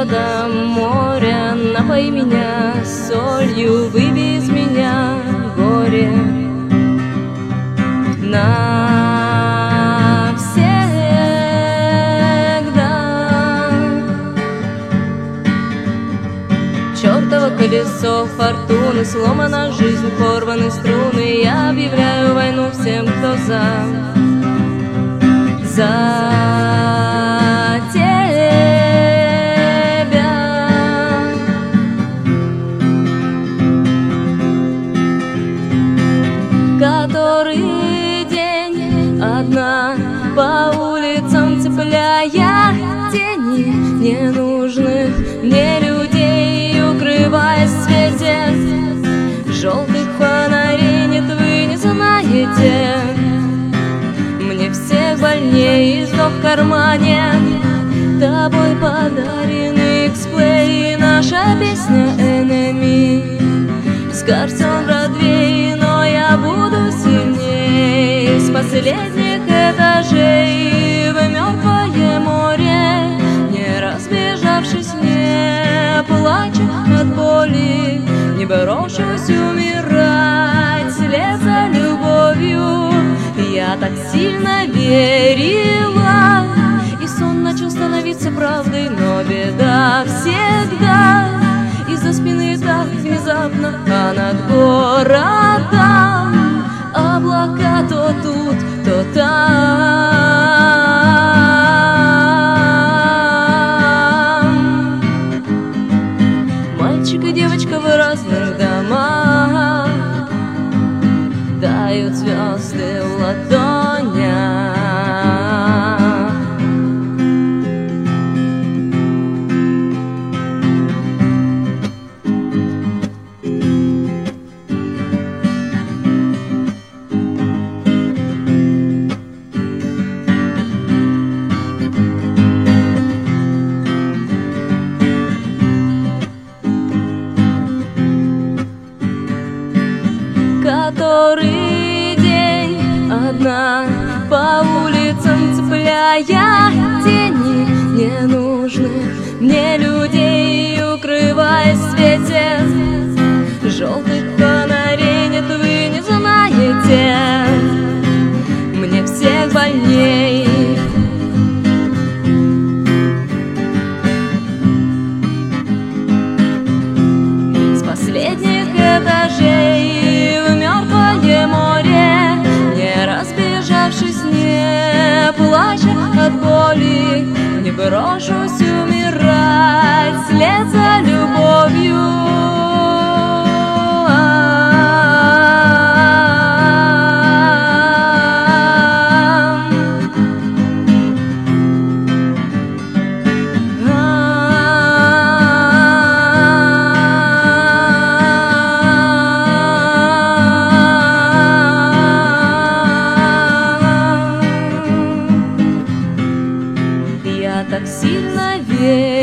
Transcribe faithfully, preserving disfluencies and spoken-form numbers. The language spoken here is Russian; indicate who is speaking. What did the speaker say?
Speaker 1: вода моря, напой меня солью, выбей из меня горе навсегда. Чёртово колесо фортуны, сломана жизнь, порваны струны. Я объявляю войну всем, кто за, за тебя. Который день одна по улицам, цепляя тени ненужных мне людей, укрываясь в свете желтых фонарей. Нет, вы не знаете, мне всех больнее издох в кармане. Тобой подаренный эксплей, наша песня Enemy с картин Бродвей. Но я буду сильней с последних этажей в мертвое море, не разбежавшись, не плачу от боли, не брошусь умирать вслед за любовью. Я так сильно верила, и сон начал становиться правдой, но беда всегда из-за спины так внезапно, а над городом облака то тут, то там. Мальчик и девочка в разных домах тают звезды в ладонях. Который день одна по улицам, цепляя тени ненужных мне людей, укрываясь в свете желтых фонарей. Нет, вы не знаете, мне всех больней. С последних этажей в мертвое море, не разбежавшись, не плача от боли, не брошусь умирать вслед за любовью. Я так сильно верю